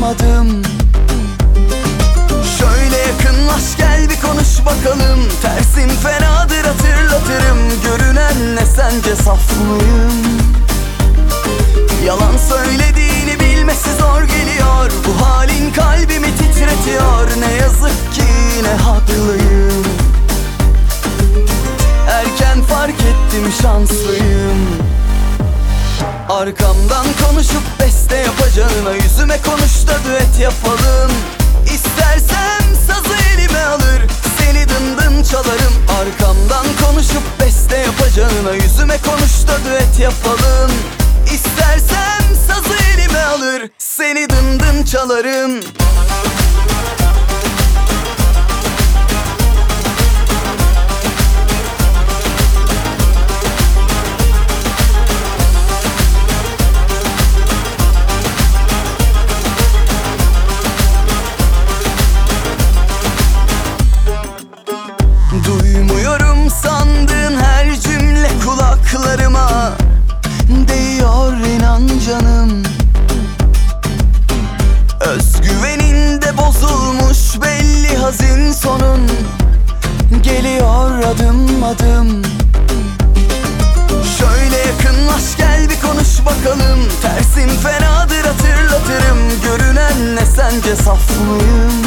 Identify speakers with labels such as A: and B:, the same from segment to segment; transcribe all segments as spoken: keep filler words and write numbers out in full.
A: adım. Şöyle yakınlaş, gel bir konuş bakalım. Tersim fenadır, hatırlatırım. Görünenle sence saf mıyım? Yalan söylediğini bilmesi zor geliyor. Bu halin kalbimi titretiyor. Ne yazık ki yine haklıyım. Erken fark ettim, şanslıyım. Arkamdan konuşup beste yapacağına yüzüme konuş da düet yapalım. İstersem sazı elime alır, seni dın dın çalarım. Arkamdan konuşup beste yapacağına yüzüme konuş da düet yapalım. İstersem sazı elime alır, seni dın dın çalarım. Duymuyorum sandığın her cümle kulaklarıma değiyor, inan canım. Özgüvenin de bozulmuş belli, hazin sonun geliyor adım adım. Şöyle yakınlaş, gel bir konuş bakalım. Tersim fenadır, hatırlatırım. Görünenle sence saf mıyım?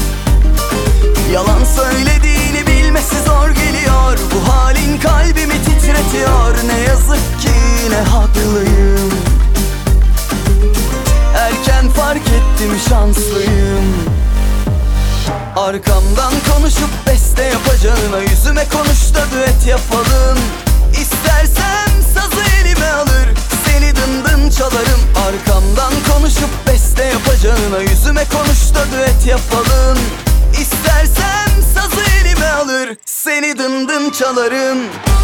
A: Yalan söylediğini bilmesi zor geliyor. Bu halin kalbimi titretiyor. Ne yazık ki yine haklıyım. Erken fark ettim, şanslıyım. Arkamdan konuşup beste yapacağına yüzüme konuş da düet yapalım. İstersem sazı elime alır, seni dın dın çalarım. Arkamdan konuşup beste yapacağına yüzüme konuş da düet yapalım. İstersem sazı elime alır, seni dın dın çalarım.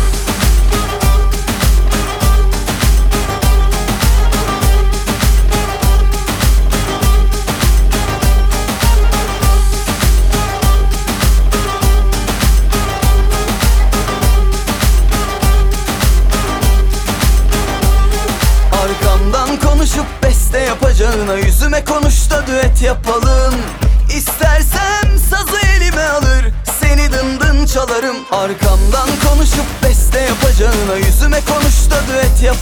A: Arkamdan konuşup beste yapacağına yüzüme konuş da düet yapalım. İstersem sazı elime alır, seni dın dın çalarım. Arkamdan konuşup beste yapacağına yüzüme konuş da düet yapalım.